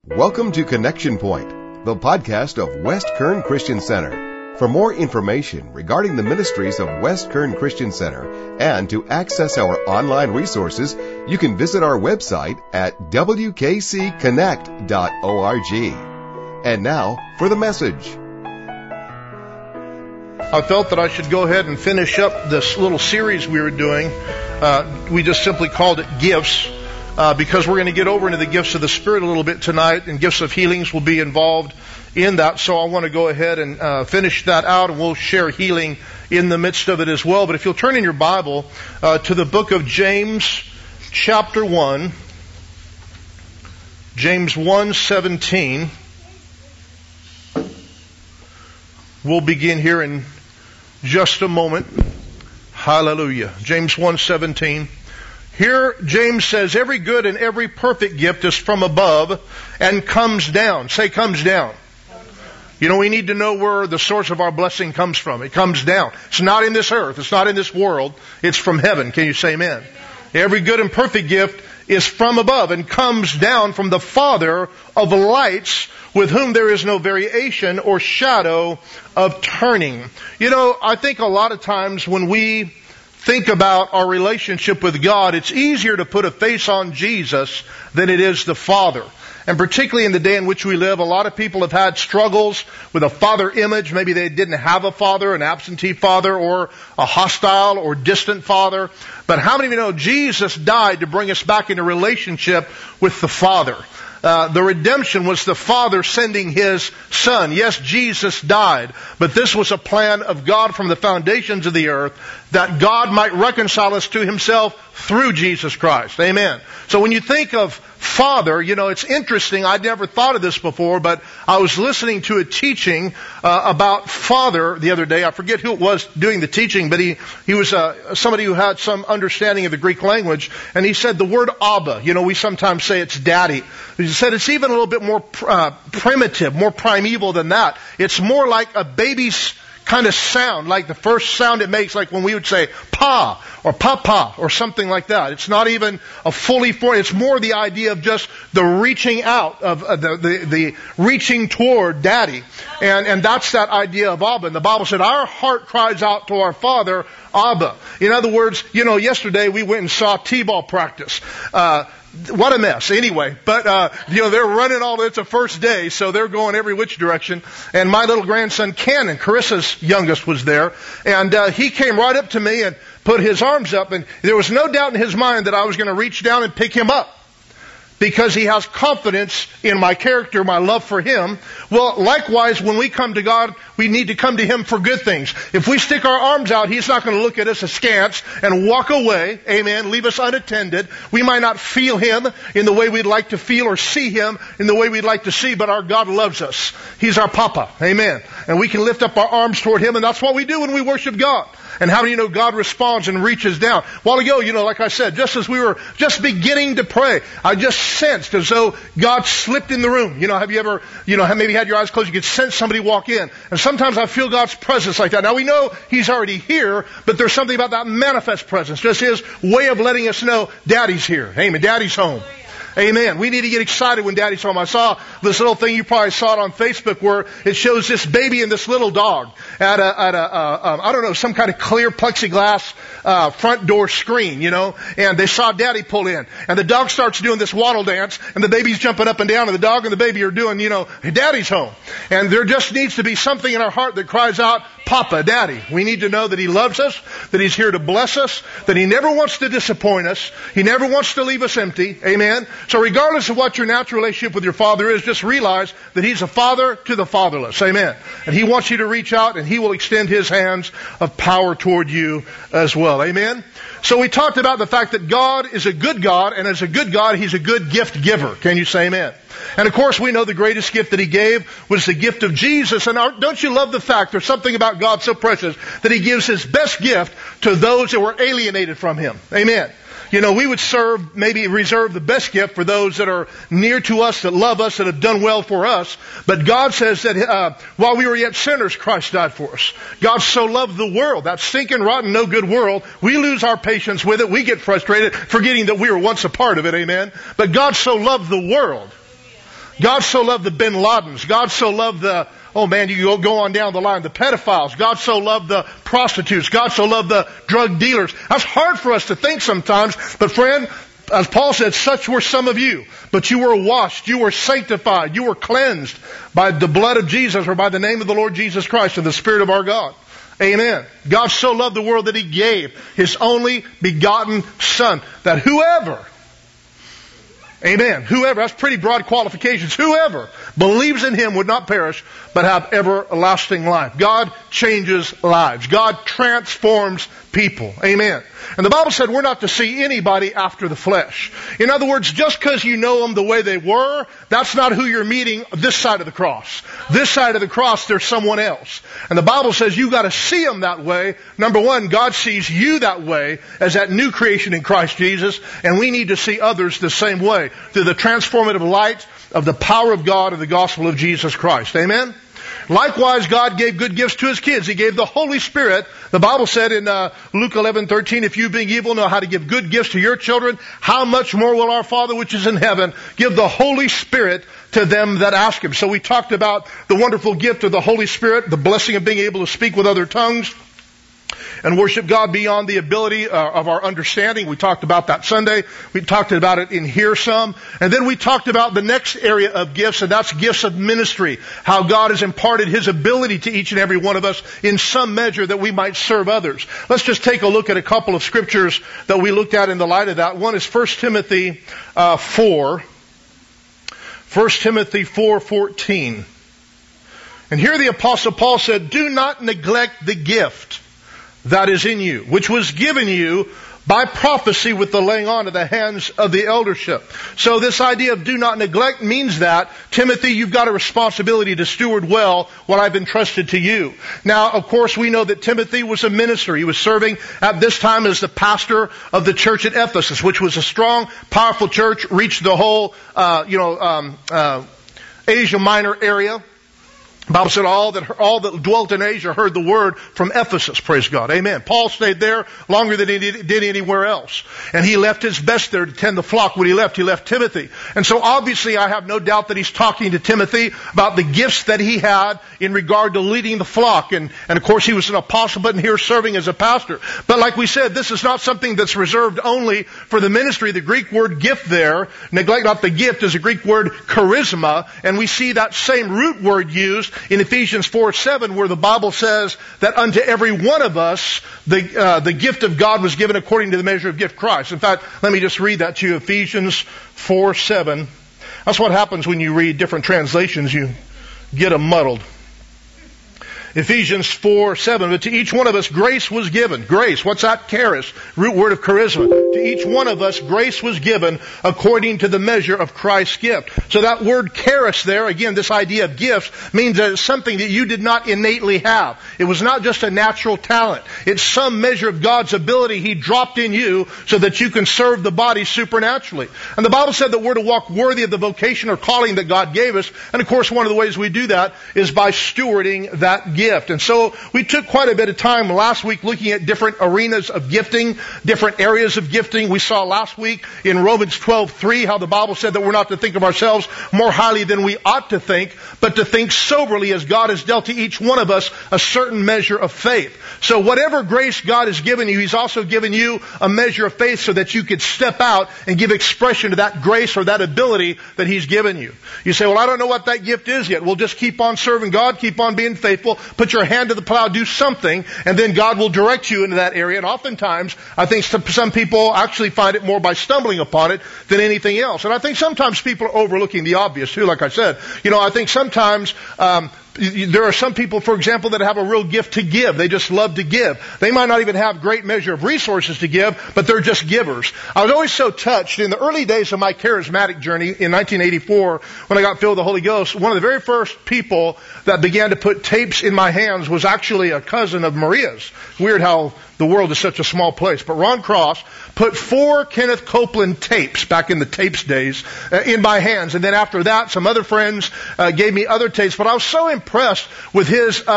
Welcome to Connection Point, the podcast of West Kern Christian Center. For more information regarding the ministries of West Kern Christian Center and to access our online resources, you can visit our website at wkcconnect.org. And now for the message. I felt that I should go ahead and finish up this little series we were doing. We just simply called it Gifts. Because we're going to get over into the gifts of the Spirit a little bit tonight, and gifts of healings will be involved in that. So I want to go ahead and finish that out, and we'll share healing in the midst of it as well. But if you'll turn in your Bible to the book of James, chapter 1, James 1:17, we'll begin here in just a moment. Hallelujah. James 1:17. Here, James says, every good and every perfect gift is from above and comes down. Say, comes down. You know, we need to know where the source of our blessing comes from. It comes down. It's not in this earth. It's not in this world. It's from heaven. Can you say amen? Every good and perfect gift is from above and comes down from the Father of lights, with whom there is no variation or shadow of turning. You know, I think a lot of times when we think about our relationship with God, it's easier to put a face on Jesus than it is the Father. And particularly in the day in which we live, a lot of people have had struggles with a father image. Maybe they didn't have a father, an absentee father, or a hostile or distant father. But how many of you know Jesus died to bring us back into relationship with the Father? The redemption was the Father sending His Son. Yes, Jesus died, but this was a plan of God from the foundations of the earth, that God might reconcile us to Himself through Jesus Christ. Amen. So when you think of Father, you know, it's interesting. I'd never thought of this before, but I was listening to a teaching about Father the other day. I forget who it was doing the teaching, but he was somebody who had some understanding of the Greek language, and he said the word Abba. You know, we sometimes say it's daddy. He said it's even a little bit more primitive, more primeval than that. It's more like a baby's kind of sound, like the first sound it makes, like when we would say pa or papa or something like that. It's not even a fully formed, it's more the idea of just the reaching out, of the reaching toward daddy. And that's that idea of Abba. And the Bible said, our heart cries out to our Father, Abba. In other words, you know, yesterday we went and saw T-ball practice. What a mess. Anyway, but, you know, they're running it's a first day, so they're going every which direction. And my little grandson, Cannon, Carissa's youngest, was there. And, he came right up to me and put his arms up, and there was no doubt in his mind that I was going to reach down and pick him up, because he has confidence in my character, my love for Him. Well, likewise, when we come to God, we need to come to Him for good things. If we stick our arms out, He's not going to look at us askance and walk away, amen, leave us unattended. We might not feel Him in the way we'd like to feel, or see Him in the way we'd like to see, but our God loves us. He's our Papa, amen. And we can lift up our arms toward Him, and that's what we do when we worship God. And how do you know God responds and reaches down? A while ago, you know, like I said, just as we were just beginning to pray, I just sensed as though God slipped in the room. You know, have you ever, you know, maybe had your eyes closed, you could sense somebody walk in. And sometimes I feel God's presence like that. Now we know He's already here, but there's something about that manifest presence. Just His way of letting us know Daddy's here. Amen. Daddy's home. Amen. We need to get excited when Daddy's home. I saw this little thing, you probably saw it on Facebook, where it shows this baby and this little dog at I don't know, some kind of clear plexiglass front door screen, you know, and they saw Daddy pull in, and the dog starts doing this waddle dance, and the baby's jumping up and down, and the dog and the baby are doing, you know, Daddy's home. And there just needs to be something in our heart that cries out, Papa, Daddy. We need to know that He loves us, that He's here to bless us, that He never wants to disappoint us. He never wants to leave us empty. Amen. So regardless of what your natural relationship with your Father is, just realize that He's a Father to the fatherless. Amen. And He wants you to reach out, and He will extend His hands of power toward you as well. Amen. So we talked about the fact that God is a good God, and as a good God, He's a good gift giver. Can you say amen? And of course, we know the greatest gift that He gave was the gift of Jesus. And don't you love the fact there's something about God so precious that He gives His best gift to those that were alienated from Him? Amen. You know, we would maybe reserve the best gift for those that are near to us, that love us, that have done well for us. But God says that while we were yet sinners, Christ died for us. God so loved the world, that stinking, rotten, no good world. We lose our patience with it. We get frustrated, forgetting that we were once a part of it. Amen. But God so loved the world God so loved the Bin Ladens. God so loved the, you go on down the line, the pedophiles. God so loved the prostitutes. God so loved the drug dealers. That's hard for us to think sometimes, but friend, as Paul said, such were some of you. But you were washed, you were sanctified, you were cleansed by the blood of Jesus, or by the name of the Lord Jesus Christ and the Spirit of our God. Amen. God so loved the world that He gave His only begotten Son, that whoever, that's pretty broad qualifications, whoever believes in Him would not perish, but have everlasting life. God changes lives. God transforms people. Amen. And the Bible said we're not to see anybody after the flesh. In other words, just because you know them the way they were, that's not who you're meeting this side of the cross. This side of the cross, there's someone else. And the Bible says you've got to see them that way. Number one, God sees you that way as that new creation in Christ Jesus, and we need to see others the same way through the transformative light of the power of God and the gospel of Jesus Christ. Amen? Likewise, God gave good gifts to His kids. He gave the Holy Spirit. The Bible said in Luke 11:13, if you being evil know how to give good gifts to your children, how much more will our Father which is in heaven give the Holy Spirit to them that ask Him. So we talked about the wonderful gift of the Holy Spirit, the blessing of being able to speak with other tongues and worship God beyond the ability of our understanding. We talked about that Sunday. We talked about it in here some. And then we talked about the next area of gifts, and that's gifts of ministry. How God has imparted His ability to each and every one of us in some measure that we might serve others. Let's just take a look at a couple of scriptures that we looked at in the light of that. One is 1 Timothy 4. 1 Timothy 4:14. And here the Apostle Paul said, do not neglect the gift that is in you, which was given you by prophecy with the laying on of the hands of the eldership. So this idea of do not neglect means that, Timothy, you've got a responsibility to steward well what I've entrusted to you. Now, of course, we know that Timothy was a minister. He was serving at this time as the pastor of the church at Ephesus, which was a strong, powerful church, reached the whole, Asia Minor area. The Bible said all that dwelt in Asia heard the word from Ephesus. Praise God. Amen. Paul stayed there longer than he did anywhere else. And he left his best there to tend the flock. When he left Timothy. And so obviously I have no doubt that he's talking to Timothy about the gifts that he had in regard to leading the flock. And of course he was an apostle, but here serving as a pastor. But like we said, this is not something that's reserved only for the ministry. The Greek word gift there, neglect not the gift, is a Greek word charisma. And we see that same root word used in Ephesians 4:7, where the Bible says that unto every one of us the gift of God was given according to the measure of gift of Christ. In fact, let me just read that to you. Ephesians 4:7. That's what happens when you read different translations. You get them muddled. Ephesians 4:7, but to each one of us grace was given. Grace, what's that? Charis, root word of charisma. To each one of us grace was given according to the measure of Christ's gift. So that word charis there, again, this idea of gifts, means that it's something that you did not innately have. It was not just a natural talent. It's some measure of God's ability He dropped in you so that you can serve the body supernaturally. And the Bible said that we're to walk worthy of the vocation or calling that God gave us. And of course, one of the ways we do that is by stewarding that gift. And so we took quite a bit of time last week looking at different arenas of gifting, different areas of gifting. We saw last week in Romans 12:3 how the Bible said that we're not to think of ourselves more highly than we ought to think, but to think soberly as God has dealt to each one of us a certain measure of faith. So whatever grace God has given you, He's also given you a measure of faith so that you could step out and give expression to that grace or that ability that He's given you. You say, well, I don't know what that gift is yet. Well, just keep on serving God, keep on being faithful, put your hand to the plow, do something, and then God will direct you into that area. And oftentimes, I think some people actually find it more by stumbling upon it than anything else. And I think sometimes people are overlooking the obvious too, like I said. I think sometimes there are some people, for example, that have a real gift to give. They just love to give. They might not even have great measure of resources to give, but they're just givers. I was always so touched in the early days of my charismatic journey in 1984 when I got filled with the Holy Ghost. One of the very first people that began to put tapes in my hands was actually a cousin of Maria's. Weird how the world is such a small place. But Ron Cross put 4 Kenneth Copeland tapes, back in the tapes days, in my hands. And then after that, some other friends gave me other tapes. But I was so impressed with his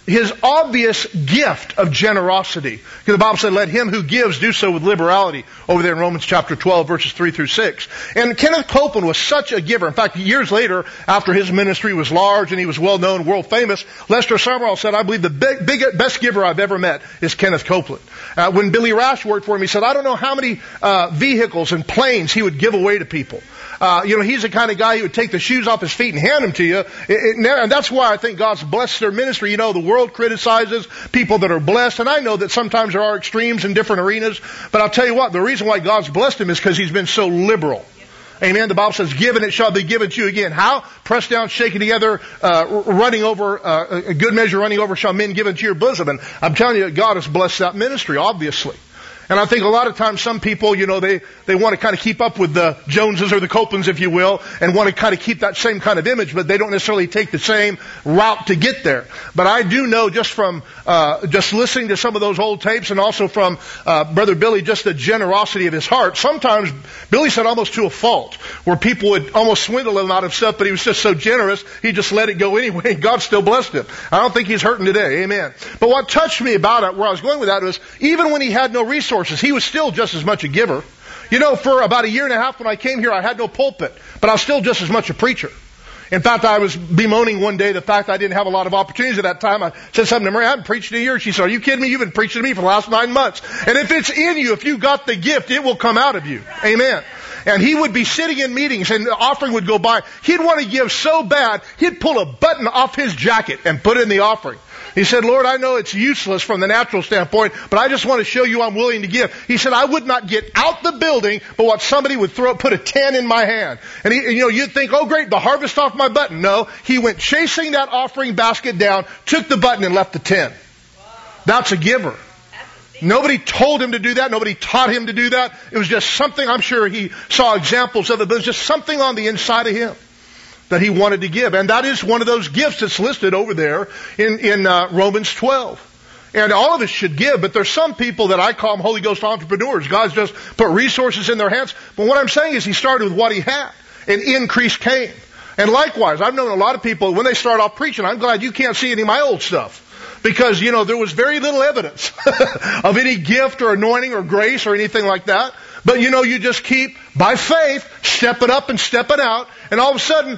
his obvious gift of generosity. Because the Bible said, let him who gives do so with liberality, over there in Romans chapter 12, verses 3 through 6. And Kenneth Copeland was such a giver. In fact, years later, after his ministry was large and he was well known, world famous, Lester Sumrall said, I believe the best giver I've ever met is Kenneth Copeland. When Billy Rash worked for him, he said, I don't know how many vehicles and planes he would give away to people. He's the kind of guy who would take the shoes off his feet and hand them to you. And that's why I think God's blessed their ministry. You know, the world criticizes people that are blessed. And I know that sometimes there are extremes in different arenas. But I'll tell you what, the reason why God's blessed him is because he's been so liberal. Amen. The Bible says, give and it shall be given to you again. How? Pressed down, shaken together, running over, a good measure running over shall men give into your bosom. And I'm telling you, God has blessed that ministry, obviously. And I think a lot of times some people, you know, they want to kind of keep up with the Joneses or the Copelands, if you will, and want to kind of keep that same kind of image, but they don't necessarily take the same route to get there. But I do know just from just listening to some of those old tapes and also from Brother Billy, just the generosity of his heart. Sometimes Billy said almost to a fault, where people would almost swindle him out of stuff, but he was just so generous, he just let it go anyway, and God still blessed him. I don't think he's hurting today. Amen. But what touched me about it, where I was going with that, was even when he had no resources, he was still just as much a giver. You know, for about a year and a half when I came here, I had no pulpit, but I was still just as much a preacher. In fact, I was bemoaning one day the fact I didn't have a lot of opportunities at that time. I said something to Mary, I haven't preached in a year. She said, are you kidding me? You've been preaching to me for the last 9 months. And if it's in you, if you got the gift, it will come out of you. Amen. And he would be sitting in meetings and the offering would go by. He'd want to give so bad, he'd pull a button off his jacket and put it in the offering. He said, Lord, I know it's useless from the natural standpoint, but I just want to show you I'm willing to give. He said, I would not get out the building, but what somebody would put a 10 in my hand. And you'd think, oh great, the harvest off my button. No, he went chasing that offering basket down, took the button and left the 10. That's a giver. Nobody told him to do that. Nobody taught him to do that. It was just something, I'm sure he saw examples of it, but it was just something on the inside of him that he wanted to give. And that is one of those gifts that's listed over there in Romans 12. And all of us should give, but there's some people that I call them Holy Ghost entrepreneurs. God's just put resources in their hands. But what I'm saying is he started with what he had, and increase came. And likewise, I've known a lot of people, when they start off preaching, I'm glad you can't see any of my old stuff. Because, there was very little evidence of any gift or anointing or grace or anything like that. But you just keep, by faith, stepping up and stepping out, and all of a sudden,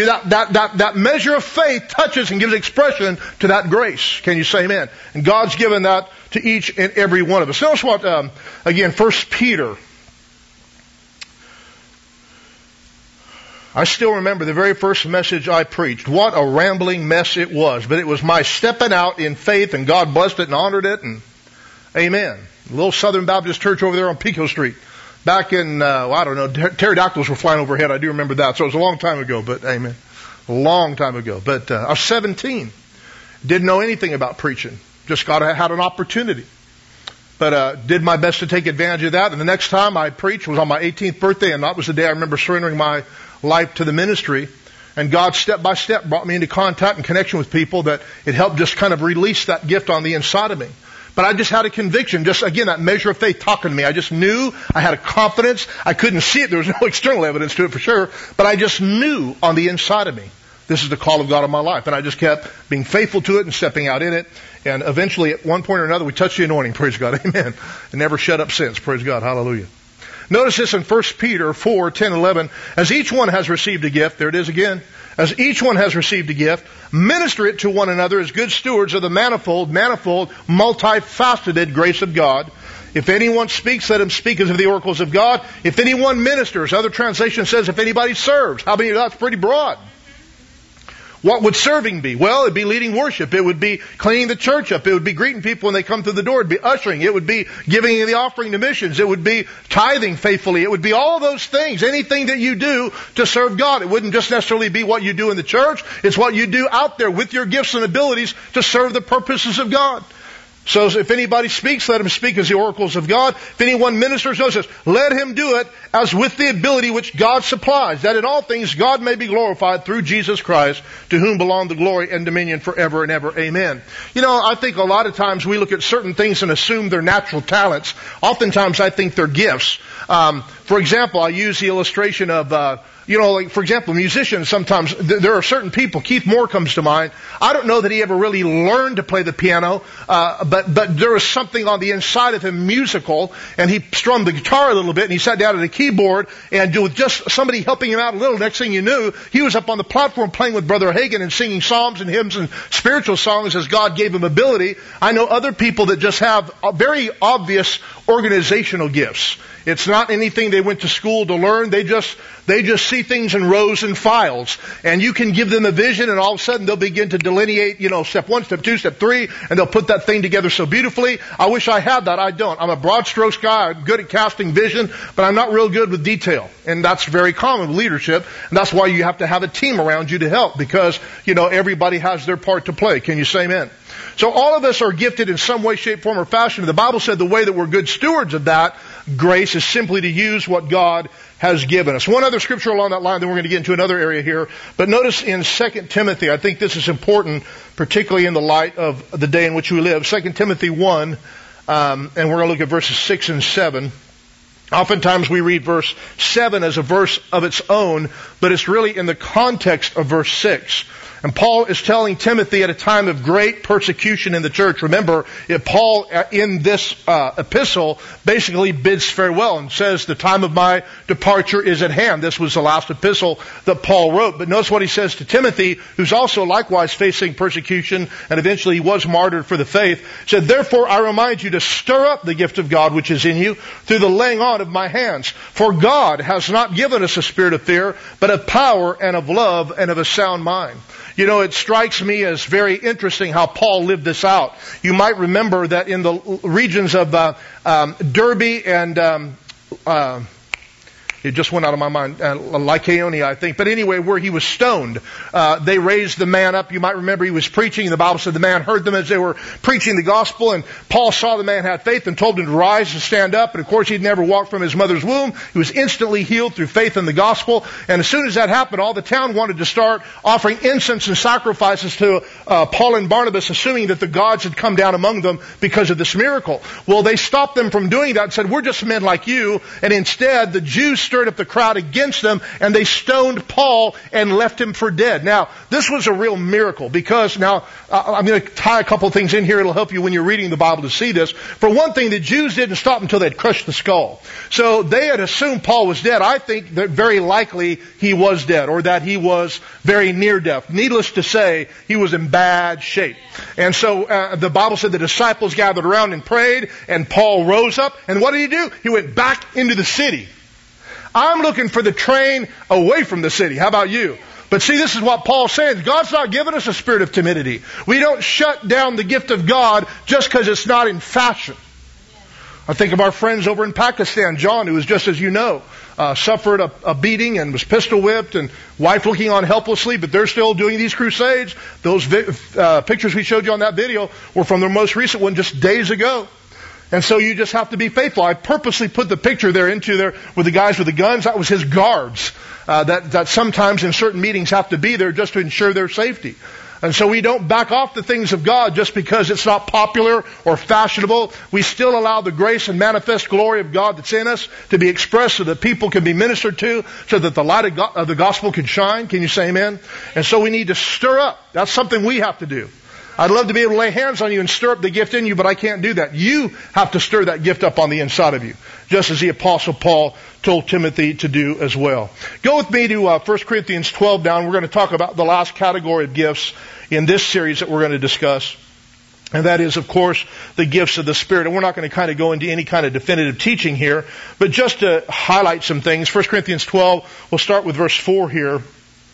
that measure of faith touches and gives expression to that grace. Can you say amen? And God's given that to each and every one of us. Notice what, again, 1 Peter. I still remember the very first message I preached. What a rambling mess it was. But it was my stepping out in faith, and God blessed it and honored it, and amen. A little Southern Baptist church over there on Pico Street. Back in, pterodactyls were flying overhead. I do remember that. So it was a long time ago, but amen. A long time ago. But I was 17. Didn't know anything about preaching. Just had an opportunity. But did my best to take advantage of that. And the next time I preached was on my 18th birthday, and that was the day I remember surrendering my life to the ministry. And God, step by step, brought me into contact and connection with people that it helped just kind of release that gift on the inside of me. But I just had a conviction, just again, that measure of faith talking to me. I just knew, I had a confidence. I couldn't see it. There was no external evidence to it for sure. But I just knew on the inside of me, this is the call of God in my life. And I just kept being faithful to it and stepping out in it. And eventually, at one point or another, we touched the anointing. Praise God. Amen. And never shut up since. Praise God. Hallelujah. Notice this in 1 Peter 4, 10, 11. As each one has received a gift, there it is again. As each one has received a gift, minister it to one another as good stewards of the manifold, multifaceted grace of God. If anyone speaks, let him speak as of the oracles of God. If anyone ministers, other translation says if anybody serves. How many? That's pretty broad. What would serving be? Well, it'd be leading worship. It would be cleaning the church up. It would be greeting people when they come through the door. It'd be ushering. It would be giving the offering to missions. It would be tithing faithfully. It would be all those things. Anything that you do to serve God. It wouldn't just necessarily be what you do in the church. It's what you do out there with your gifts and abilities to serve the purposes of God. So if anybody speaks, let him speak as the oracles of God. If anyone ministers, notice this, let him do it as with the ability which God supplies, that in all things God may be glorified through Jesus Christ, to whom belong the glory and dominion forever and ever. Amen. I think a lot of times we look at certain things and assume they're natural talents. Oftentimes I think they're gifts. For example, I use the illustration of, like for example, musicians sometimes, there are certain people, Keith Moore comes to mind. I don't know that he ever really learned to play the piano, but there was something on the inside of him musical, and he strummed the guitar a little bit, and he sat down at a keyboard, and with just somebody helping him out a little, next thing you knew, he was up on the platform playing with Brother Hagin and singing psalms and hymns and spiritual songs as God gave him ability. I know other people that just have very obvious organizational gifts. It's not anything they went to school to learn. They just see things in rows and files. And you can give them a vision, and all of a sudden they'll begin to delineate, step 1, step 2, step 3, and they'll put that thing together so beautifully. I wish I had that. I don't. I'm a broad strokes guy. I'm good at casting vision, but I'm not real good with detail. And that's very common with leadership. And that's why you have to have a team around you to help, because, everybody has their part to play. Can you say amen? So all of us are gifted in some way, shape, form, or fashion. The Bible said the way that we're good stewards of that grace is simply to use what God has given us. One other scripture along that line, then we're going to get into another area here. But notice in 2 Timothy, I think this is important, particularly in the light of the day in which we live. 2 Timothy 1, and we're going to look at verses 6 and 7. Oftentimes we read verse 7 as a verse of its own, but it's really in the context of verse 6. And Paul is telling Timothy at a time of great persecution in the church. Remember, Paul in this epistle basically bids farewell and says, the time of my departure is at hand. This was the last epistle that Paul wrote. But notice what he says to Timothy, who's also likewise facing persecution, and eventually he was martyred for the faith. He said, therefore I remind you to stir up the gift of God which is in you through the laying on of my hands. For God has not given us a spirit of fear, but of power and of love and of a sound mind. It strikes me as very interesting how Paul lived this out. You might remember that in the regions of Derbe and it just went out of my mind, Lycaonia, I think. But anyway, where he was stoned, they raised the man up. You might remember he was preaching. The Bible said the man heard them as they were preaching the gospel, and Paul saw the man had faith and told him to rise and stand up. And of course, he'd never walked from his mother's womb. He was instantly healed through faith in the gospel. And as soon as that happened, all the town wanted to start offering incense and sacrifices to Paul and Barnabas, assuming that the gods had come down among them because of this miracle. Well, they stopped them from doing that and said, we're just men like you. And instead, the Jews stirred up the crowd against them, and they stoned Paul and left him for dead. Now, this was a real miracle, because now, I'm going to tie a couple things in here. It'll help you when you're reading the Bible to see this. For one thing, the Jews didn't stop until they'd crushed the skull. So they had assumed Paul was dead. I think that very likely he was dead, or that he was very near death. Needless to say, he was in bad shape. And so the Bible said the disciples gathered around and prayed, and Paul rose up, and what did he do? He went back into the city. I'm looking for the train away from the city. How about you? But see, this is what Paul's saying. God's not given us a spirit of timidity. We don't shut down the gift of God just because it's not in fashion. I think of our friends over in Pakistan, John, who was just as you know, suffered a beating and was pistol whipped, and wife looking on helplessly, but they're still doing these crusades. Those pictures we showed you on that video were from their most recent one just days ago. And so you just have to be faithful. I purposely put the picture there into there with the guys with the guns. That was his guards that sometimes in certain meetings have to be there just to ensure their safety. And so we don't back off the things of God just because it's not popular or fashionable. We still allow the grace and manifest glory of God that's in us to be expressed so that people can be ministered to, so that the light of the gospel can shine. Can you say amen? And so we need to stir up. That's something we have to do. I'd love to be able to lay hands on you and stir up the gift in you, but I can't do that. You have to stir that gift up on the inside of you, just as the Apostle Paul told Timothy to do as well. Go with me to 1 Corinthians 12 down. We're going to talk about the last category of gifts in this series that we're going to discuss. And that is, of course, the gifts of the Spirit. And we're not going to kind of go into any kind of definitive teaching here, but just to highlight some things. 1 Corinthians 12, we'll start with verse 4 here.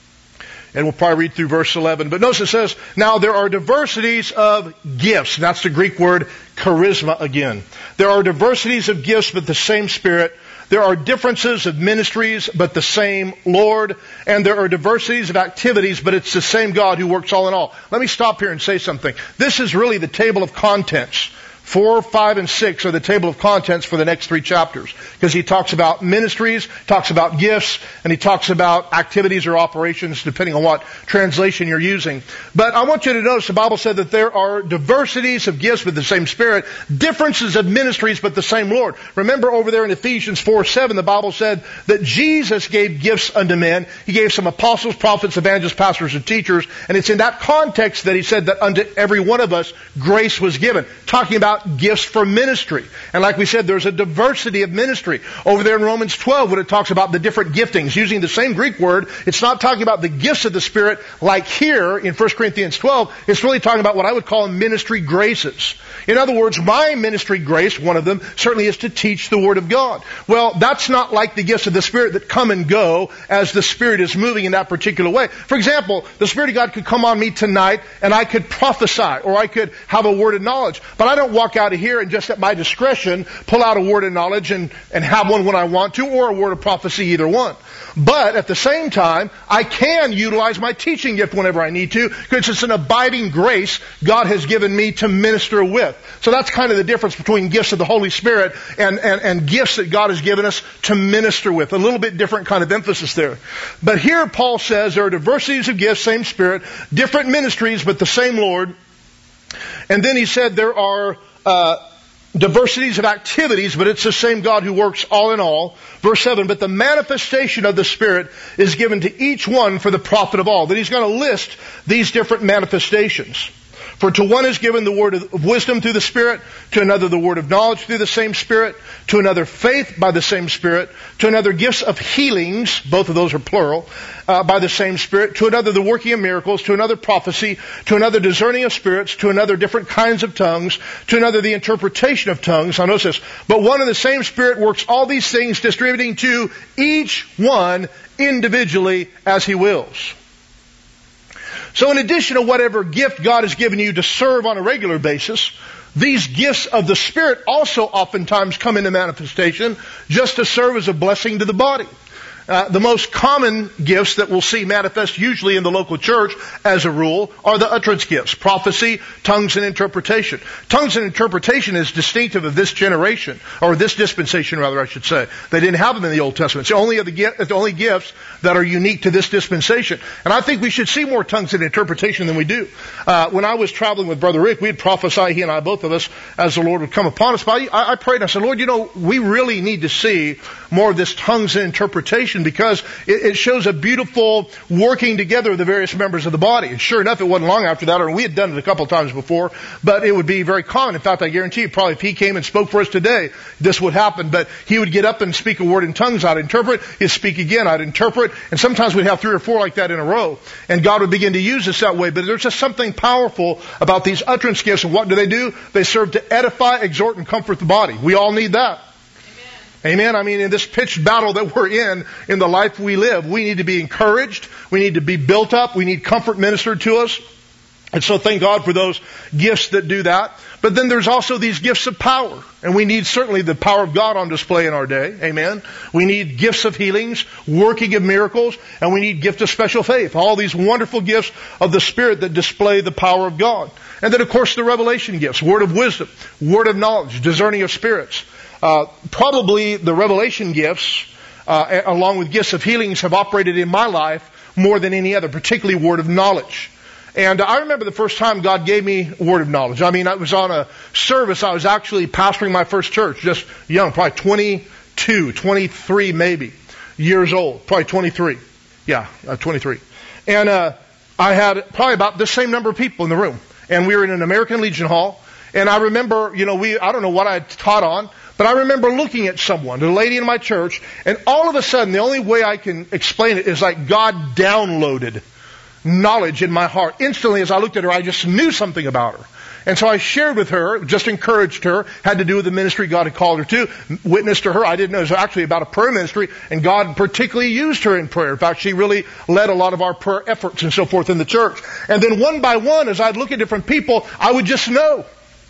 And we'll probably read through verse 11. But notice it says, now there are diversities of gifts. That's the Greek word charisma again. There are diversities of gifts, but the same Spirit. There are differences of ministries, but the same Lord. And there are diversities of activities, but it's the same God who works all in all. Let me stop here and say something. This is really the table of contents 4, 5, and 6 are the table of contents for the next 3 chapters. Because he talks about ministries, talks about gifts, and he talks about activities or operations, depending on what translation you're using. But I want you to notice the Bible said that there are diversities of gifts with the same Spirit, differences of ministries but the same Lord. Remember over there in Ephesians 4:7, the Bible said that Jesus gave gifts unto men. He gave some apostles, prophets, evangelists, pastors, and teachers. And it's in that context that he said that unto every one of us grace was given. Talking about gifts for ministry. And like we said, there's a diversity of ministry. Over there in Romans 12, when it talks about the different giftings, using the same Greek word, it's not talking about the gifts of the Spirit like here in 1 Corinthians 12. It's really talking about what I would call ministry graces. In other words, my ministry grace, one of them, certainly is to teach the Word of God. Well, that's not like the gifts of the Spirit that come and go as the Spirit is moving in that particular way. For example, the Spirit of God could come on me tonight and I could prophesy or I could have a word of knowledge. But I don't walk out of here and just at my discretion pull out a word of knowledge and have one when I want to, or a word of prophecy, either one. But at the same time, I can utilize my teaching gift whenever I need to, because it's an abiding grace God has given me to minister with. So that's kind of the difference between gifts of the Holy Spirit and gifts that God has given us to minister with. A little bit different kind of emphasis there. But here Paul says there are diversities of gifts, same Spirit, different ministries, but the same Lord. And then he said there are diversities of activities, but it's the same God who works all in all. Verse 7, but the manifestation of the Spirit is given to each one for the profit of all. Then he's going to list these different manifestations. For to one is given the word of wisdom through the Spirit, to another the word of knowledge through the same Spirit, to another faith by the same Spirit, to another gifts of healings, both of those are plural, by the same Spirit, to another the working of miracles, to another prophecy, to another discerning of spirits, to another different kinds of tongues, to another the interpretation of tongues. Now notice this, but one and the same Spirit works all these things, distributing to each one individually as He wills. So in addition to whatever gift God has given you to serve on a regular basis, these gifts of the Spirit also oftentimes come into manifestation just to serve as a blessing to the body. The most common gifts that we'll see manifest usually in the local church, as a rule, are the utterance gifts, prophecy, tongues, and interpretation. Tongues and interpretation is distinctive of this generation, or this dispensation rather, I should say. They didn't have them in the Old Testament. It's the only gifts that are unique to this dispensation. And I think we should see more tongues and interpretation than we do. When I was traveling with Brother Rick, we'd prophesy, he and I, both of us, as the Lord would come upon us. But I prayed and I said, Lord, we really need to see more of this tongues and interpretation, because it shows a beautiful working together of the various members of the body. And sure enough, it wasn't long after that, or we had done it a couple of times before, but it would be very common. In fact, I guarantee you, probably if he came and spoke for us today, this would happen. But he would get up and speak a word in tongues, I'd interpret. He'd speak again, I'd interpret. And sometimes we'd have 3 or 4 like that in a row. And God would begin to use us that way. But there's just something powerful about these utterance gifts. And what do? They serve to edify, exhort, and comfort the body. We all need that. Amen. I mean, in this pitched battle that we're in the life we live, we need to be encouraged. We need to be built up. We need comfort ministered to us. And so thank God for those gifts that do that. But then there's also these gifts of power. And we need certainly the power of God on display in our day. Amen. We need gifts of healings, working of miracles, and we need gifts of special faith. All these wonderful gifts of the Spirit that display the power of God. And then, of course, the revelation gifts, word of wisdom, word of knowledge, discerning of spirits. Probably the revelation gifts, along with gifts of healings, have operated in my life more than any other, particularly word of knowledge. And I remember the first time God gave me a word of knowledge. I mean, I was on a service. I was actually pastoring my first church, just young, probably 22, 23 maybe, years old, probably 23. Yeah, 23. And I had probably about the same number of people in the room. And we were in an American Legion Hall. And I remember, I don't know what I taught on, but I remember looking at someone, a lady in my church, and all of a sudden, the only way I can explain it is like God downloaded knowledge in my heart. Instantly, as I looked at her, I just knew something about her. And so I shared with her, just encouraged her, had to do with the ministry God had called her to, witnessed to her. I didn't know it was actually about a prayer ministry, and God particularly used her in prayer. In fact, she really led a lot of our prayer efforts and so forth in the church. And then one by one, as I'd look at different people, I would just know.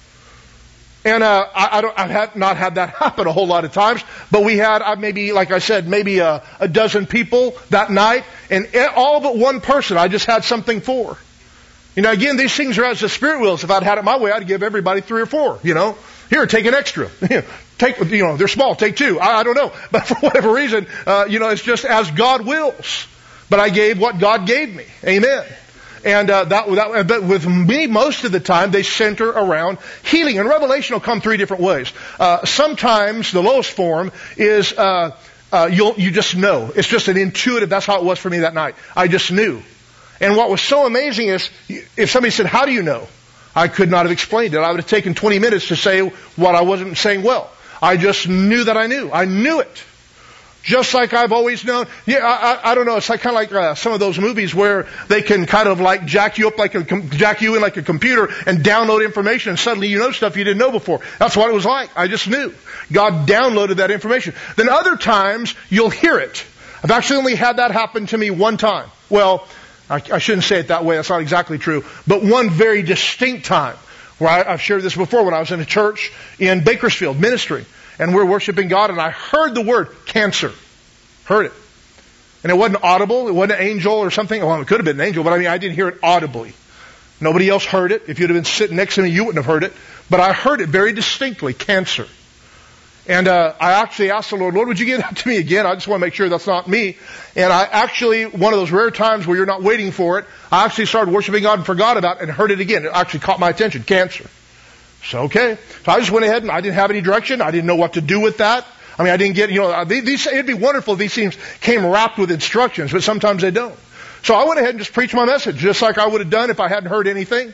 And I have not had that happen a whole lot of times, but we had maybe, like I said, maybe a dozen people that night, and all but one person I just had something for. Again, these things are as the Spirit wills. If I'd had it my way, I'd give everybody 3 or 4, Here, take an extra. They're small, take 2. I don't know. But for whatever reason, it's just as God wills. But I gave what God gave me. Amen. And but with me, most of the time, they center around healing. And revelation will come 3 different ways. Sometimes the lowest form is you just know. It's just an intuitive. That's how it was for me that night. I just knew. And what was so amazing is, if somebody said, "How do you know?" I could not have explained it. I would have taken 20 minutes to say what I wasn't saying well. I just knew that I knew. I knew it. Just like I've always known. Yeah, I don't know. It's like kind of like some of those movies where they can kind of like jack you in like a computer and download information, and suddenly you know stuff you didn't know before. That's what it was like. I just knew. God downloaded that information. Then other times you'll hear it. I've actually only had that happen to me one time. Well, I shouldn't say it that way. That's not exactly true. But one very distinct time where I've shared this before, when I was in a church in Bakersfield ministry, and we're worshiping God, and I heard the word cancer. Heard it. And it wasn't audible. It wasn't an angel or something. Well, it could have been an angel, but I didn't hear it audibly. Nobody else heard it. If you'd have been sitting next to me, you wouldn't have heard it. But I heard it very distinctly, cancer. And I actually asked the Lord, would you give that to me again? I just want to make sure that's not me. And I actually, one of those rare times where you're not waiting for it, I actually started worshiping God and forgot about it and heard it again. It actually caught my attention, cancer. So, okay. So I just went ahead and I didn't have any direction. I didn't know what to do with that. I didn't get, it'd be wonderful if these things came wrapped with instructions, but sometimes they don't. So I went ahead and just preached my message, just like I would have done if I hadn't heard anything.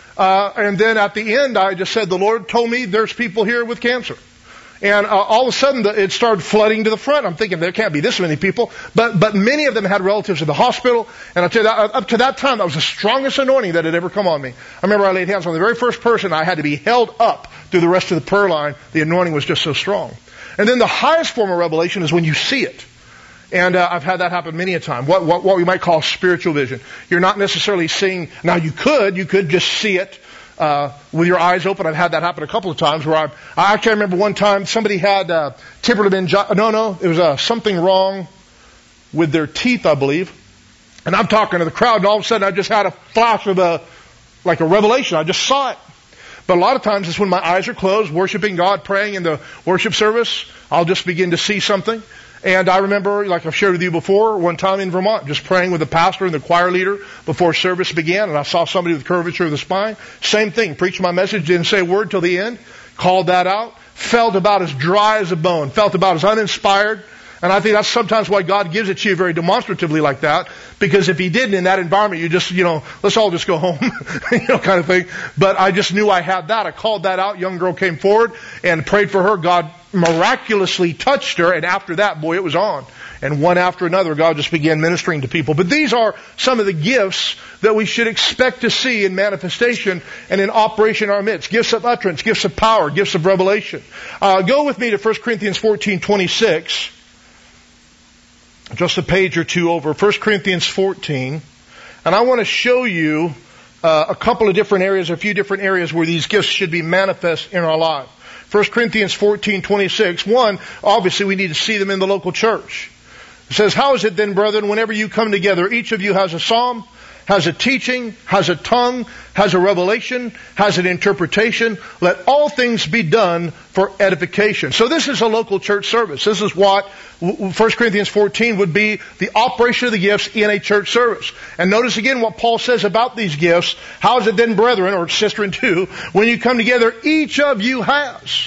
And then at the end, I just said, the Lord told me there's people here with cancer. And all of a sudden, it started flooding to the front. I'm thinking, there can't be this many people. But many of them had relatives in the hospital. And I'll tell you that, up to that time, that was the strongest anointing that had ever come on me. I remember I laid hands on the very first person. I had to be held up through the rest of the prayer line. The anointing was just so strong. And then the highest form of revelation is when you see it. And I've had that happen many a time. What we might call spiritual vision. You're not necessarily seeing. Now you could just see it with your eyes open. I've had that happen a couple of times where I actually remember one time somebody had temporary meningitis. No, it was something wrong with their teeth, I believe. And I'm talking to the crowd, and all of a sudden I just had a flash of like a revelation. I just saw it. But a lot of times it's when my eyes are closed, worshiping God, praying in the worship service, I'll just begin to see something. And I remember, like I've shared with you before, one time in Vermont, just praying with the pastor and the choir leader before service began, and I saw somebody with curvature of the spine. Same thing, preached my message, didn't say a word till the end, called that out, felt about as dry as a bone, felt about as uninspired. And I think that's sometimes why God gives it to you very demonstratively like that, because if He didn't in that environment, you just, let's all just go home, kind of thing. But I just knew I had that. I called that out. Young girl came forward and prayed for her. God miraculously touched her, and after that, boy, it was on. And one after another, God just began ministering to people. But these are some of the gifts that we should expect to see in manifestation and in operation in our midst. Gifts of utterance, gifts of power, gifts of revelation. Go with me to 1 Corinthians 14:26. Just a page or two over, 1 Corinthians 14. And I want to show you a couple of different areas, a few different areas where these gifts should be manifest in our life. 1 Corinthians 14:26. One, obviously we need to see them in the local church. It says, "How is it then, brethren, whenever you come together, each of you has a psalm, has a teaching, has a tongue, has a revelation, has an interpretation. Let all things be done for edification." So this is a local church service. This is what 1 Corinthians 14 would be, the operation of the gifts in a church service. And notice again what Paul says about these gifts. "How is it then, brethren," or sister and two, "when you come together, each of you has."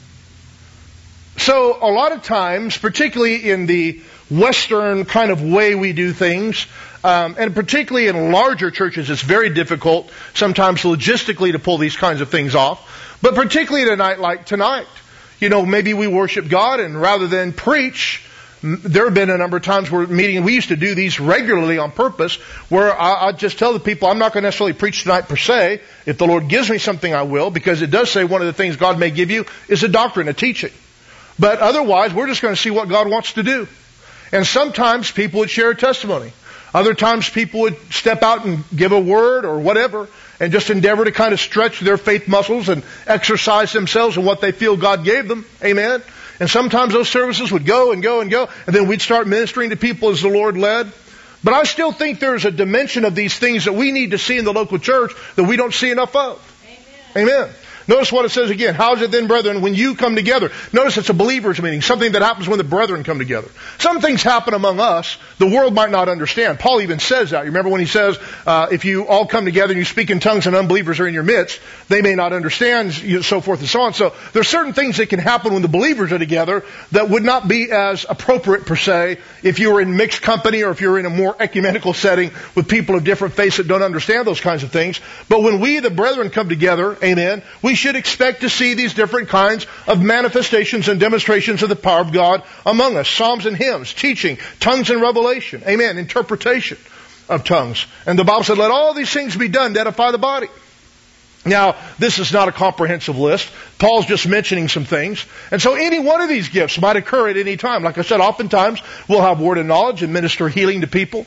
So a lot of times, particularly in the Western kind of way we do things, and particularly in larger churches, it's very difficult sometimes logistically to pull these kinds of things off. But particularly at a night like tonight, maybe we worship God, and rather than preach, there have been a number of times where we used to do these regularly on purpose, where I just tell the people, I'm not going to necessarily preach tonight per se. If the Lord gives me something, I will, because it does say one of the things God may give you is a doctrine, a teaching. But otherwise, we're just going to see what God wants to do. And sometimes people would share a testimony. Other times people would step out and give a word or whatever, and just endeavor to kind of stretch their faith muscles and exercise themselves in what they feel God gave them. Amen. And sometimes those services would go and go and go, and then we'd start ministering to people as the Lord led. But I still think there's a dimension of these things that we need to see in the local church that we don't see enough of. Amen. Notice what it says again. How is it then, brethren, when you come together? Notice it's a believers meeting, something that happens when the brethren come together. Some things happen among us the world might not understand. Paul even says that. You remember when he says, if you all come together and you speak in tongues and unbelievers are in your midst, they may not understand, so forth and so on. So there's certain things that can happen when the believers are together that would not be as appropriate per se if you were in mixed company or if you're in a more ecumenical setting with people of different faiths that don't understand those kinds of things. But when we, the brethren, come together, amen, we should expect to see these different kinds of manifestations and demonstrations of the power of God among us. Psalms and hymns, teaching, tongues and revelation. Amen. Interpretation of tongues. And the Bible said, let all these things be done to edify the body. Now, this is not a comprehensive list. Paul's just mentioning some things. And so any one of these gifts might occur at any time. Like I said, oftentimes we'll have word of knowledge and minister healing to people.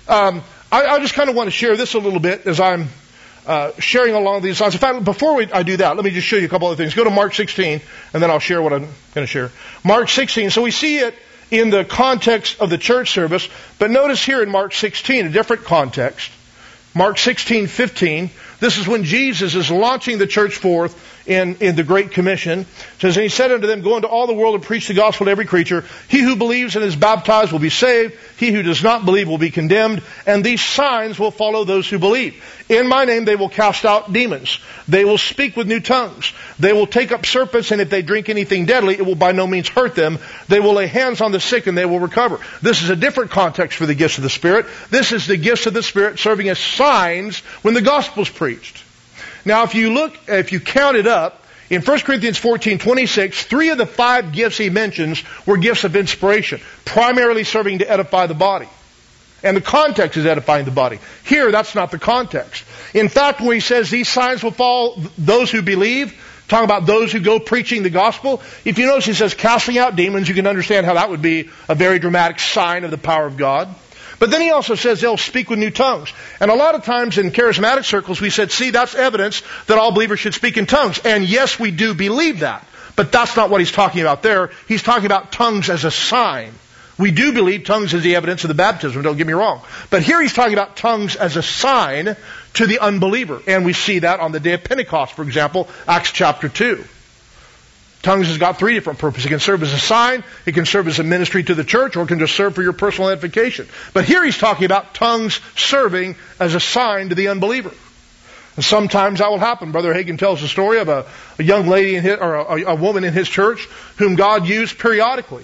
I just kind of want to share this a little bit as I'm sharing along these lines. In fact, before I do that, let me just show you a couple other things. Go to Mark 16, and then I'll share what I'm going to share. Mark 16. So we see it in the context of the church service, but notice here in Mark 16, a different context. Mark 16:15. This is when Jesus is launching the church forth in the Great Commission. It says, and he said unto them, go into all the world and preach the gospel to every creature. He who believes and is baptized will be saved. He who does not believe will be condemned. And these signs will follow those who believe. In my name they will cast out demons. They will speak with new tongues. They will take up serpents, and if they drink anything deadly, it will by no means hurt them. They will lay hands on the sick, and they will recover. This is a different context for the gifts of the Spirit. This is the gifts of the Spirit serving as signs when the gospel is preached. Now, if you count it up, in 1 Corinthians 14:26, 3 of the 5 gifts he mentions were gifts of inspiration, primarily serving to edify the body. And the context is edifying the body. Here, that's not the context. In fact, when he says these signs will follow those who believe, talking about those who go preaching the gospel, if you notice he says casting out demons, you can understand how that would be a very dramatic sign of the power of God. But then he also says they'll speak with new tongues. And a lot of times in charismatic circles we said, see, that's evidence that all believers should speak in tongues. And yes, we do believe that. But that's not what he's talking about there. He's talking about tongues as a sign. We do believe tongues is the evidence of the baptism, don't get me wrong. But here he's talking about tongues as a sign to the unbeliever. And we see that on the day of Pentecost, for example, Acts chapter 2. Tongues has got 3 different purposes. It can serve as a sign, it can serve as a ministry to the church, or it can just serve for your personal edification. But here he's talking about tongues serving as a sign to the unbeliever. And sometimes that will happen. Brother Hagin tells the story of a young lady a woman in his church whom God used periodically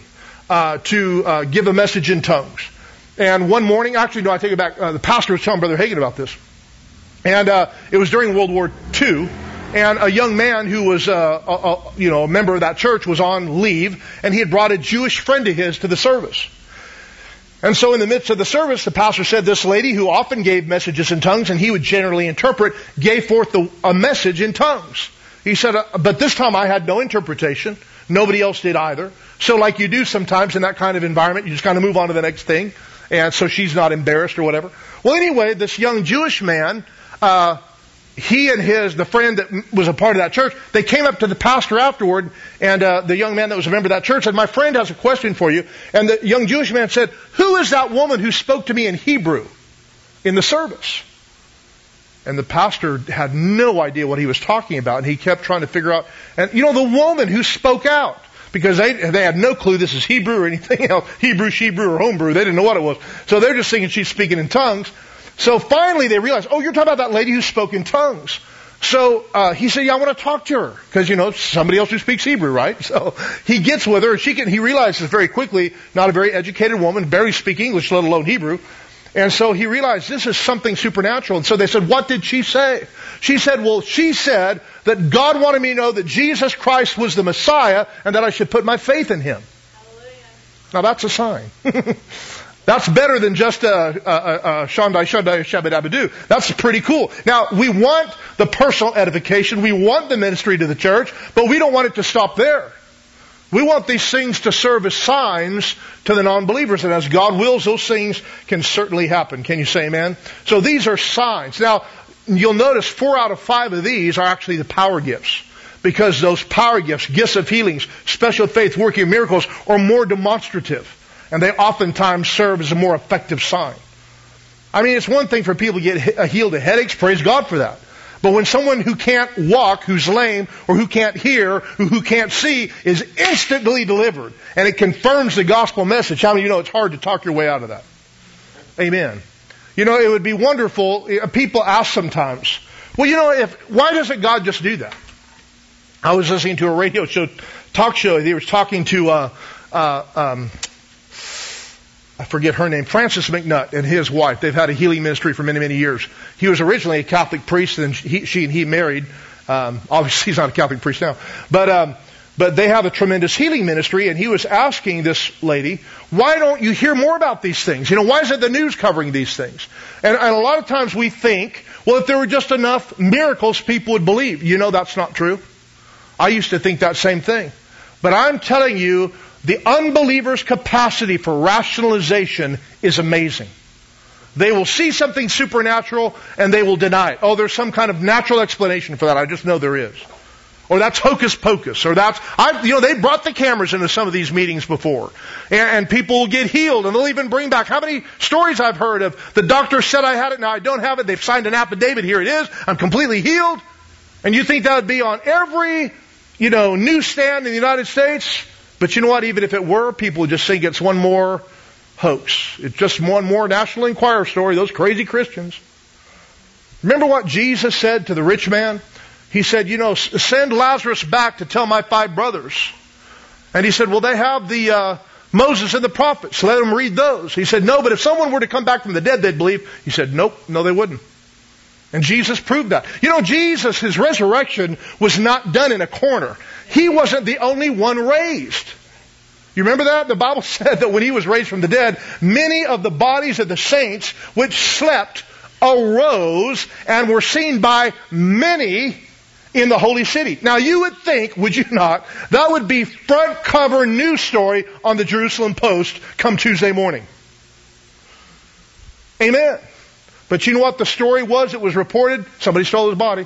to give a message in tongues. And one morning, I take it back, the pastor was telling Brother Hagin about this. And it was during World War II. And a young man who was a member of that church was on leave, and he had brought a Jewish friend of his to the service. And so in the midst of the service, the pastor said this lady, who often gave messages in tongues, and he would generally interpret, gave forth a message in tongues. He said, but this time I had no interpretation. Nobody else did either. So like you do sometimes in that kind of environment, you just kind of move on to the next thing. And so she's not embarrassed or whatever. Well, anyway, this young Jewish man, he and the friend that was a part of that church, they came up to the pastor afterward, and the young man that was a member of that church said, my friend has a question for you. And the young Jewish man said, who is that woman who spoke to me in Hebrew in the service? And the pastor had no idea what he was talking about, and he kept trying to figure out, and the woman who spoke out, because they had no clue this is Hebrew or anything else, Hebrew, Shebrew, or Homebrew, they didn't know what it was. So they're just thinking she's speaking in tongues. So finally they realized, you're talking about that lady who spoke in tongues. So he said, I want to talk to her. Because, somebody else who speaks Hebrew, right? So he gets with her. He realizes very quickly, not a very educated woman, barely speak English, let alone Hebrew. And so he realized this is something supernatural. And so they said, what did she say? She said, she said that God wanted me to know that Jesus Christ was the Messiah and that I should put my faith in Him. Hallelujah. Now that's a sign. That's better than just Shandai Shabadabadu. That's pretty cool. Now, we want the personal edification. We want the ministry to the church, but we don't want it to stop there. We want these things to serve as signs to the non-believers. And as God wills, those things can certainly happen. Can you say amen? So these are signs. Now, you'll notice 4 out of 5 of these are actually the power gifts. Because those power gifts, gifts of healings, special faith, working of miracles, are more demonstrative. And they oftentimes serve as a more effective sign. I mean, it's one thing for people to get healed of headaches. Praise God for that. But when someone who can't walk, who's lame, or who can't hear, who can't see, is instantly delivered, and it confirms the gospel message, how many of you know it's hard to talk your way out of that? Amen. You know, it would be wonderful. People ask sometimes, well, you know, why doesn't God just do that? I was listening to a radio show, talk show. He was talking to, I forget her name, Francis McNutt and his wife. They've had a healing ministry for many, many years. He was originally a Catholic priest, and she and he married. Obviously, he's not a Catholic priest now. But they have a tremendous healing ministry, and he was asking this lady, why don't you hear more about these things? You know, why isn't the news covering these things? And a lot of times we think, well, if there were just enough miracles, people would believe. You know that's not true. I used to think that same thing. But I'm telling you, the unbeliever's capacity for rationalization is amazing. They will see something supernatural and they will deny it. Oh, there's some kind of natural explanation for that. I just know there is. Or that's hocus pocus. Or they brought the cameras into some of these meetings before. And people will get healed and they'll even bring back. How many stories I've heard of the doctor said I had it, now I don't have it. They've signed an affidavit. Here it is. I'm completely healed. And you think that would be on every, newsstand in the United States? But you know what? Even if it were, people would just think it's one more hoax. It's just one more National Enquirer story, those crazy Christians. Remember what Jesus said to the rich man? He said, send Lazarus back to tell my 5 brothers. And he said, well, they have the Moses and the prophets. Let them read those. He said, no, but if someone were to come back from the dead, they'd believe. He said, nope, no, they wouldn't. And Jesus proved that. Jesus, his resurrection was not done in a corner. He wasn't the only one raised. You remember that? The Bible said that when he was raised from the dead, many of the bodies of the saints which slept arose and were seen by many in the holy city. Now you would think, would you not, that would be front cover news story on the Jerusalem Post come Tuesday morning. Amen. But you know what the story was? It was reported, somebody stole his body.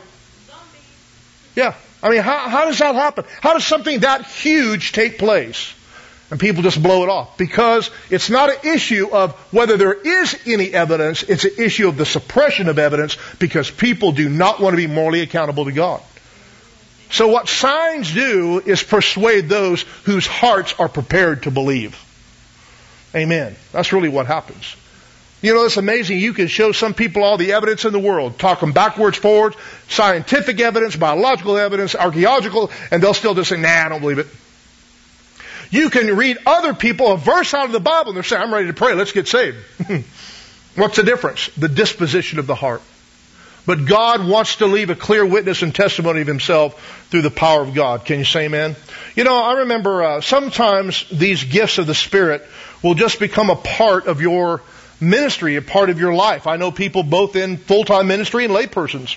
Yeah. I mean, how does that happen? How does something that huge take place? And people just blow it off. Because it's not an issue of whether there is any evidence. It's an issue of the suppression of evidence because people do not want to be morally accountable to God. So what signs do is persuade those whose hearts are prepared to believe. Amen. That's really what happens. It's amazing. You can show some people all the evidence in the world, talk them backwards, forwards, scientific evidence, biological evidence, archaeological, and they'll still just say, nah, I don't believe it. You can read other people a verse out of the Bible and they're saying, I'm ready to pray, let's get saved. What's the difference? The disposition of the heart. But God wants to leave a clear witness and testimony of himself through the power of God. Can you say amen? I remember sometimes these gifts of the Spirit will just become a part of your ministry, a part of your life. I know people both in full-time ministry and laypersons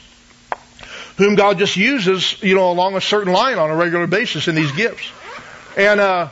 whom God just uses, along a certain line on a regular basis in these gifts. And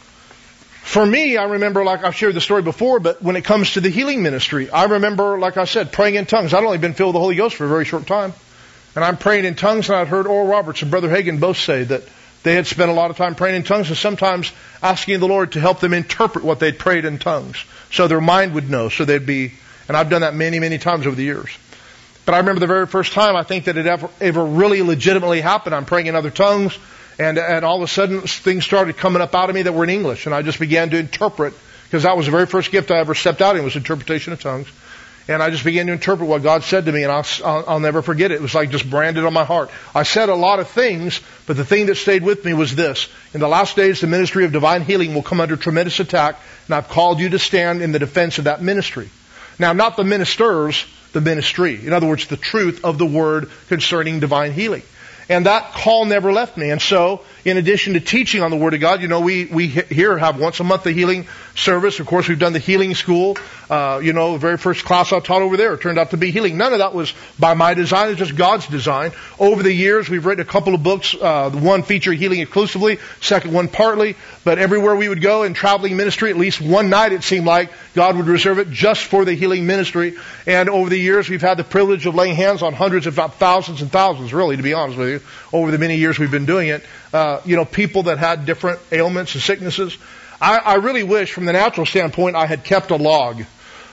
for me, I remember, like I've shared the story before, but when it comes to the healing ministry, I remember, like I said, praying in tongues. I'd only been filled with the Holy Ghost for a very short time. And I'm praying in tongues, and I'd heard Oral Roberts and Brother Hagin both say that they had spent a lot of time praying in tongues and sometimes asking the Lord to help them interpret what they'd prayed in tongues so their mind would know, so they'd be, and I've done that many, many times over the years. But I remember the very first time I think that it ever really legitimately happened. I'm praying in other tongues, and all of a sudden things started coming up out of me that were in English, and I just began to interpret, because that was the very first gift I ever stepped out in, was interpretation of tongues. And I just began to interpret what God said to me, and I'll never forget it. It was like just branded on my heart. I said a lot of things, but the thing that stayed with me was this. In the last days, the ministry of divine healing will come under tremendous attack, and I've called you to stand in the defense of that ministry. Now, not the ministers, the ministry. In other words, the truth of the word concerning divine healing. And that call never left me. And so, in addition to teaching on the Word of God, we here have once a month the healing service. Of course, we've done the healing school. The very first class I taught over there turned out to be healing. None of that was by my design. It's just God's design. Over the years, we've written a couple of books. The one featured healing exclusively, second one partly. But everywhere we would go in traveling ministry, at least one night it seemed like God would reserve it just for the healing ministry. And over the years, we've had the privilege of laying hands on hundreds, if not thousands and thousands, really, to be honest with you, over the many years we've been doing it. People that had different ailments and sicknesses. I really wish, from the natural standpoint, I had kept a log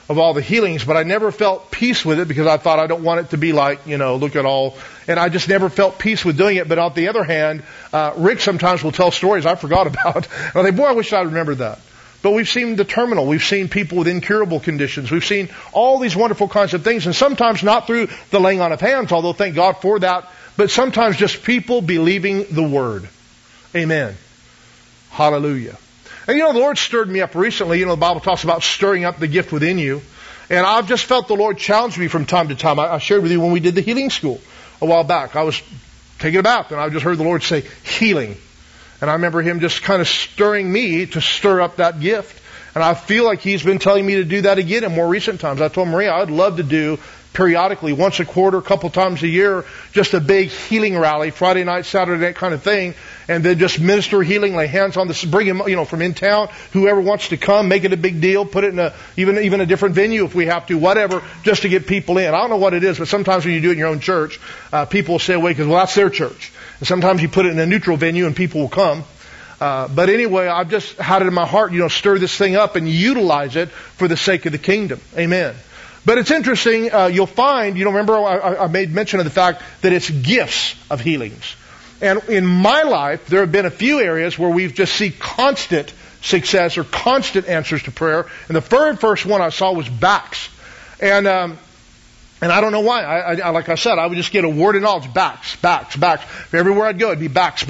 of all the healings, but I never felt peace with it because I thought I don't want it to be like, look at all. And I just never felt peace with doing it. But on the other hand, Rick sometimes will tell stories I forgot about. And I think, boy, I wish I remembered that. But we've seen the terminal. We've seen people with incurable conditions. We've seen all these wonderful kinds of things. And sometimes not through the laying on of hands, although thank God for that. But sometimes just people believing the Word. Amen. Hallelujah. And the Lord stirred me up recently. The Bible talks about stirring up the gift within you. And I've just felt the Lord challenge me from time to time. I shared with you when we did the healing school a while back. I was taking a bath and I just heard the Lord say, healing. And I remember Him just kind of stirring me to stir up that gift. And I feel like He's been telling me to do that again in more recent times. I told Maria I'd love to do periodically, once a quarter, a couple times a year, just a big healing rally, Friday night, Saturday night kind of thing, and then just minister healing, lay hands on this, bring him, from in town, whoever wants to come, make it a big deal, put it in even a different venue if we have to, whatever, just to get people in. I don't know what it is, but sometimes when you do it in your own church, people will stay away because, well, that's their church. And sometimes you put it in a neutral venue and people will come. But anyway, I've just had it in my heart, stir this thing up and utilize it for the sake of the kingdom. Amen. But it's interesting, you'll find, remember I made mention of the fact that it's gifts of healings. And in my life, there have been a few areas where we've just seen constant success or constant answers to prayer. And the very first one I saw was backs. And I don't know why. I like I said, I would just get a word of knowledge, backs. Everywhere I'd go, it'd be backs.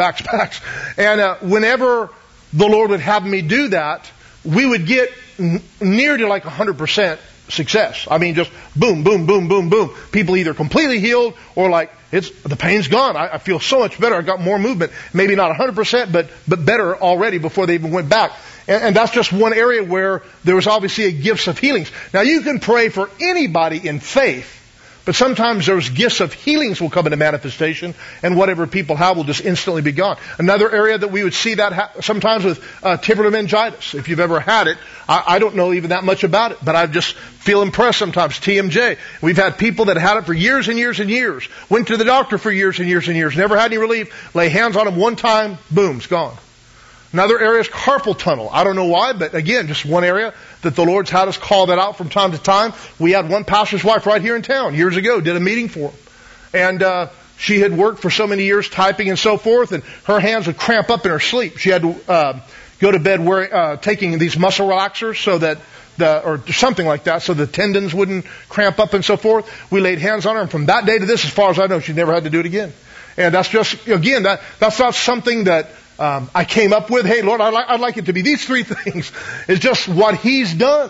And whenever the Lord would have me do that, we would get near to like 100% success. I mean, just boom. People either completely healed or like the pain's gone. I feel so much better. I got more movement. Maybe not 100%, but better already before they even went back. And that's just one area where there was obviously a gifts of healings. Now you can pray for anybody in faith, but sometimes those gifts of healings will come into manifestation, and whatever people have will just instantly be gone. Another area that we would see that sometimes with tubercular meningitis. If you've ever had it, I don't know even that much about it, but I just feel impressed sometimes. TMJ. We've had people that had it for years and years and years. Went to the doctor for years and years and years. Never had any relief. Lay hands on them one time, boom, it's gone. Another area is carpal tunnel. I don't know why, but again, just one area that the Lord's had us call that out from time to time. We had one pastor's wife right here in town years ago, did a meeting for him. And she had worked for so many years typing and so forth, and her hands would cramp up in her sleep. She had to go to bed taking these muscle relaxers so that or something like that, so the tendons wouldn't cramp up and so forth. We laid hands on her, and from that day to this, as far as I know, she never had to do it again. And that's just, again, that's not something that I came up with. Hey, Lord, I'd like it to be these three things. It's just what He's done.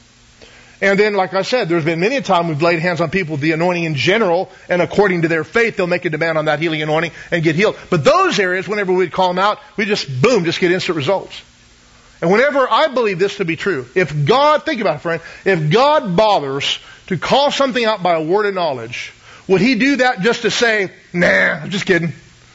And then, like I said, there's been many a time we've laid hands on people with the anointing in general, and according to their faith, they'll make a demand on that healing anointing and get healed. But those areas, whenever we'd call them out, we just get instant results. And whenever I believe this to be true, if God, think about it, friend, if God bothers to call something out by a word of knowledge, would He do that just to say, nah, I'm just kidding?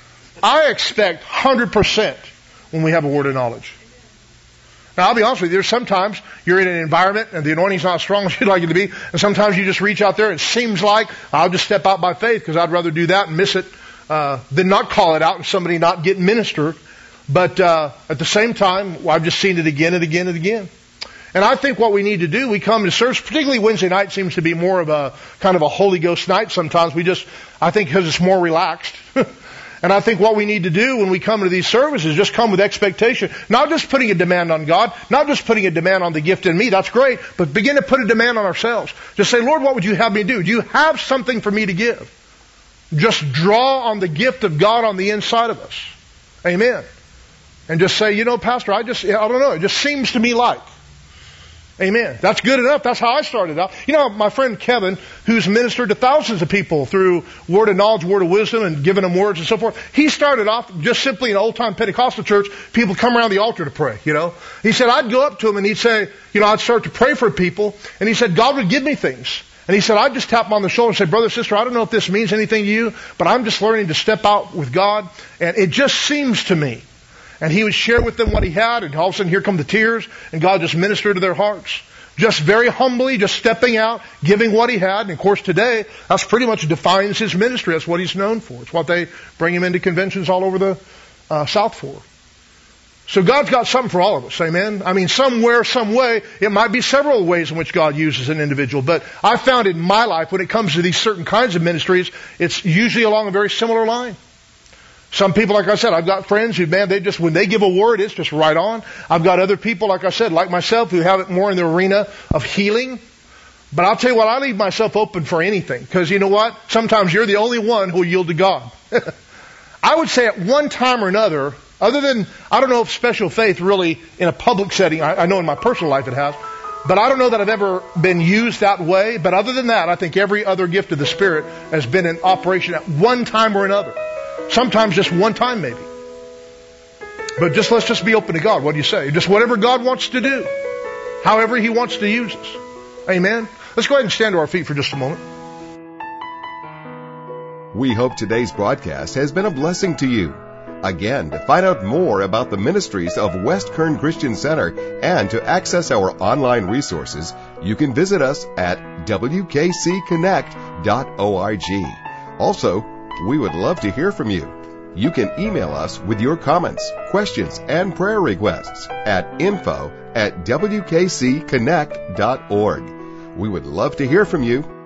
I expect 100% when we have a word of knowledge. Now, I'll be honest with you, there's sometimes you're in an environment and the anointing's not as strong as you'd like it to be, and sometimes you just reach out there and it seems like I'll just step out by faith because I'd rather do that and miss it than not call it out and somebody not get ministered. But at the same time, I've just seen it again and again and again. And I think what we need to do, we come to service, particularly Wednesday night seems to be more of a kind of a Holy Ghost night sometimes. I think because it's more relaxed. And I think what we need to do when we come to these services, just come with expectation. Not just putting a demand on God, not just putting a demand on the gift in me, that's great, but begin to put a demand on ourselves. Just say, Lord, what would you have me do? Do you have something for me to give? Just draw on the gift of God on the inside of us. Amen. And just say, Pastor, I don't know, it just seems to me like. Amen. That's good enough. That's how I started out. My friend Kevin, who's ministered to thousands of people through word of knowledge, word of wisdom, and giving them words and so forth. He started off just simply in an old-time Pentecostal church. People come around the altar to pray, He said, I'd go up to him and he'd say, I'd start to pray for people. And he said, God would give me things. And he said, I'd just tap him on the shoulder and say, brother, sister, I don't know if this means anything to you, but I'm just learning to step out with God. And it just seems to me. And he would share with them what he had, and all of a sudden here come the tears, and God just ministered to their hearts. Just very humbly, just stepping out, giving what he had. And of course today, that's pretty much defines his ministry. That's what he's known for. It's what they bring him into conventions all over the South for. So God's got something for all of us, amen? I mean, somewhere, some way, it might be several ways in which God uses an individual, but I found in my life, when it comes to these certain kinds of ministries, it's usually along a very similar line. Some people, like I said, I've got friends who, man, they just, when they give a word, it's just right on. I've got other people, like I said, like myself, who have it more in the arena of healing. But I'll tell you what, I leave myself open for anything, because you know what? Sometimes you're the only one who will yield to God. I would say at one time or another, other than, I don't know if special faith really, in a public setting, I know in my personal life it has, but I don't know that I've ever been used that way. But other than that, I think every other gift of the Spirit has been in operation at one time or another. Sometimes just one time maybe. But let's just be open to God. What do you say? Just whatever God wants to do. However He wants to use us. Amen? Let's go ahead and stand to our feet for just a moment. We hope today's broadcast has been a blessing to you. Again, to find out more about the ministries of West Kern Christian Center and to access our online resources, you can visit us at wkcconnect.org. Also, we would love to hear from you. You can email us with your comments, questions, and prayer requests at info@wkcconnect.org. We would love to hear from you.